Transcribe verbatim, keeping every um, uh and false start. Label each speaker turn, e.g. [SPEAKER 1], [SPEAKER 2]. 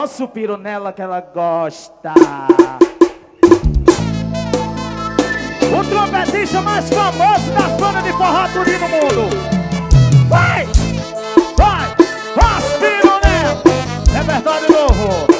[SPEAKER 1] Nosso piro nela que ela gosta. O trompetista mais famoso das bandas de forró tudo no mundo. Vai! Vai! Faz piro nela! Repertório novo.